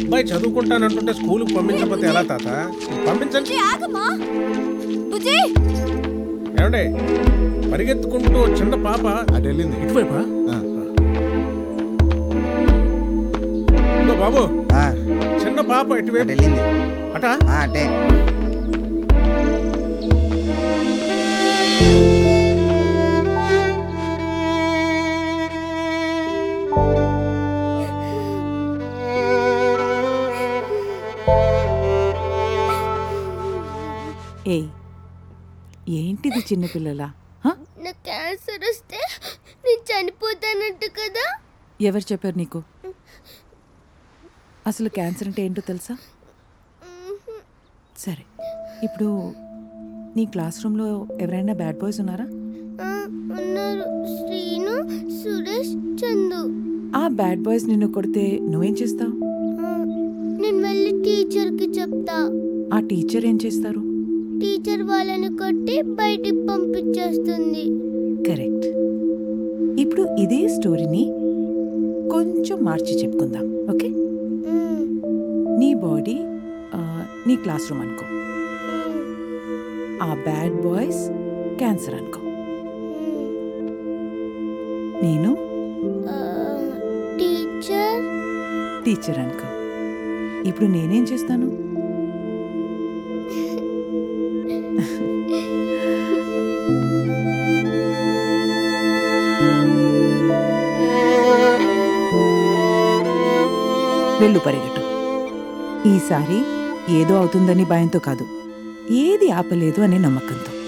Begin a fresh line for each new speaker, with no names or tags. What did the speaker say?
అబ్బాయి చదువుకుంటానంటుంటే స్కూల్కి పంపించకపోతే ఎలా తాత? పంపించండి. ఏమండే పరిగెత్తుకుంటూ చిన్న పాప
అటు వెళ్ళింది.
ఇటువైపా? ఇదిగో బాబు, చిన్న పాప ఇటువైపు
వెళ్ళింది.
అటా?
అటే.
ఏయ్, ఏంటిది చిన్నపిల్లలా?
నా క్యాన్సర్ వస్తే నేను చనిపోతానంట కదా.
ఎవరు చెప్పారు నీకు? అసలు క్యాన్సర్ అంటే ఏంటో తెలుసా? సరే, ఇప్పుడు నీ క్లాస్ రూమ్లో ఎవరైనా బ్యాడ్ బాయ్స్ ఉన్నారా?
ఉన్నారు, శ్రీను, సురేష్, చందు.
ఆ బ్యాడ్ బాయ్స్ నిన్ను కొడితే నువ్వేం చేస్తావు?
నేను వెళ్ళి టీచర్కి చెప్తా.
ఆ టీచర్ ఏం చేస్తారు?
టీచర్ వాళ్ళని కొట్టి బయటికి పంపించేస్తుంది.
కరెక్ట్. ఇప్పుడు ఇదే స్టోరీని కొంచెం మార్చి చెప్పుకుందాం, ఓకే? నీ బాడీ నీ క్లాస్ రూమ్ అనుకో, ఆ బ్యాడ్ బాయ్స్ క్యాన్సర్ అనుకో, నేను టీచర్ అనుకో. ఇప్పుడు నేనేం చేస్తాను? వెళ్ళు, పరిగెట్టు. ఈసారి ఏదో అవుతుందని భయంతో కాదు, ఏది ఆపలేదు అనే నమ్మకంతో.